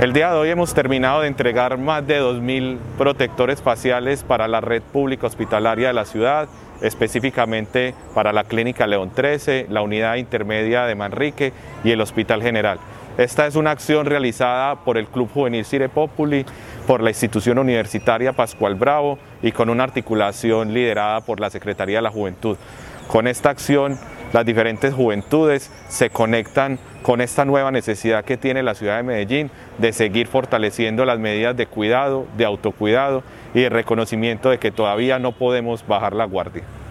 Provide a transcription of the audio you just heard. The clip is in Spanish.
El día de hoy hemos terminado de entregar más de 2.000 protectores faciales para la red pública hospitalaria de la ciudad, específicamente para la Clínica León 13, la Unidad Intermedia de Manrique y el Hospital General. Esta es una acción realizada por el Club Juvenil Sire Populi, por la institución universitaria Pascual Bravo y con una articulación liderada por la Secretaría de la Juventud. Con esta acción, las diferentes juventudes se conectan con esta nueva necesidad que tiene la ciudad de Medellín de seguir fortaleciendo las medidas de cuidado, de autocuidado y de reconocimiento de que todavía no podemos bajar la guardia.